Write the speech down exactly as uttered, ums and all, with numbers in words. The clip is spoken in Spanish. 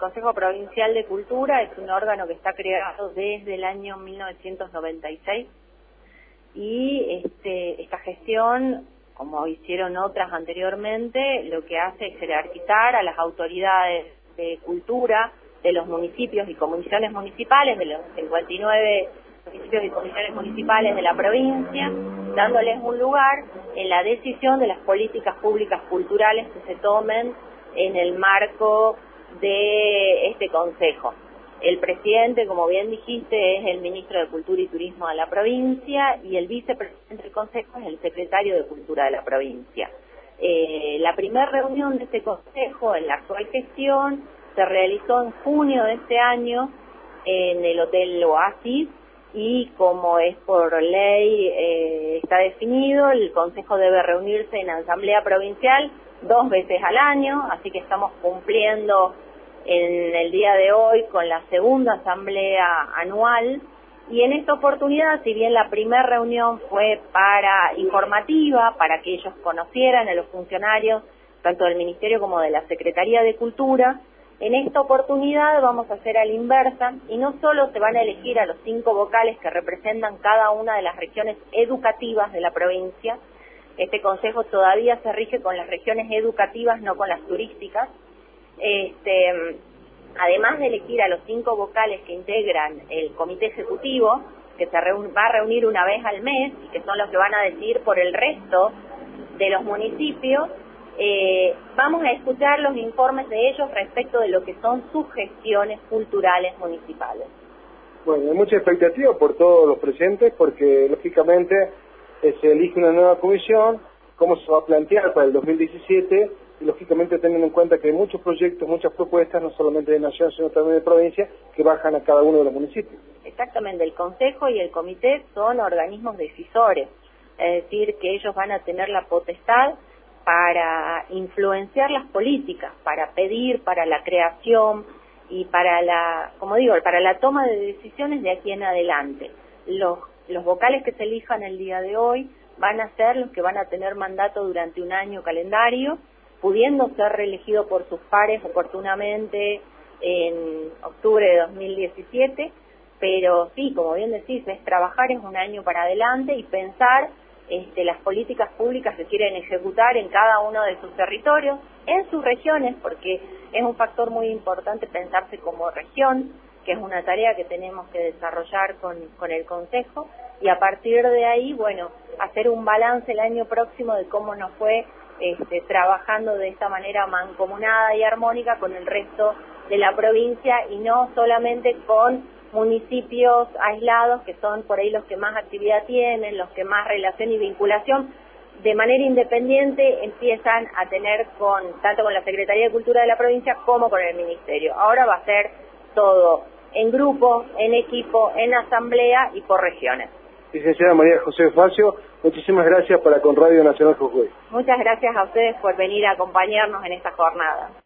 Consejo Provincial de Cultura es un órgano que está creado desde el año mil novecientos noventa y seis y este, esta gestión, como hicieron otras anteriormente, lo que hace es jerarquizar a las autoridades de cultura de los municipios y comisiones municipales, de los cincuenta y nueve municipios y comisiones municipales de la provincia, dándoles un lugar en la decisión de las políticas públicas culturales que se tomen en el marco de este consejo. El presidente, como bien dijiste, es el ministro de Cultura y Turismo de la provincia y el vicepresidente del consejo es el secretario de Cultura de la provincia. Eh, la primera reunión de este consejo en la actual gestión se realizó en junio de este año en el Hotel Oasis y como es por ley eh, está definido, el consejo debe reunirse en asamblea provincial dos veces al año, así que estamos cumpliendo en el día de hoy con la segunda asamblea anual y en esta oportunidad, si bien la primera reunión fue para informativa, para que ellos conocieran a los funcionarios tanto del Ministerio como de la Secretaría de Cultura, en esta oportunidad vamos a hacer a la inversa y no solo se van a elegir a los cinco vocales que representan cada una de las regiones educativas de la provincia. Este consejo todavía se rige con las regiones educativas, no con las turísticas. Este, además de elegir a los cinco vocales que integran el comité ejecutivo, que se va a reunir una vez al mes y que son los que van a decidir por el resto de los municipios, eh, vamos a escuchar los informes de ellos respecto de lo que son sus gestiones culturales municipales. Bueno, hay mucha expectativa por todos los presentes porque lógicamente se elige una nueva comisión, cómo se va a plantear para el dos mil diecisiete y lógicamente teniendo en cuenta que hay muchos proyectos, muchas propuestas, no solamente de nación sino también de provincia, que bajan a cada uno de los municipios. Exactamente, el Consejo y el Comité son organismos decisores, es decir, que ellos van a tener la potestad para influenciar las políticas, para pedir, para la creación y para la, como digo, para la toma de decisiones de aquí en adelante. Los Los vocales que se elijan el día de hoy van a ser los que van a tener mandato durante un año calendario, pudiendo ser reelegidos por sus pares oportunamente en octubre de dos mil diecisiete, pero sí, como bien decís, es trabajar en un año para adelante y pensar este, las políticas públicas que quieren ejecutar en cada uno de sus territorios, en sus regiones, porque es un factor muy importante pensarse como región, que es una tarea que tenemos que desarrollar con, con el Consejo, y a partir de ahí, bueno, hacer un balance el año próximo de cómo nos fue este, trabajando de esta manera mancomunada y armónica con el resto de la provincia y no solamente con municipios aislados que son por ahí los que más actividad tienen, los que más relación y vinculación de manera independiente empiezan a tener con tanto con la Secretaría de Cultura de la provincia como con el Ministerio. Ahora va a ser todo en grupo, en equipo, en asamblea y por regiones. Licenciada María José Facio, muchísimas gracias para con Radio Nacional Jujuy. Muchas gracias a ustedes por venir a acompañarnos en esta jornada.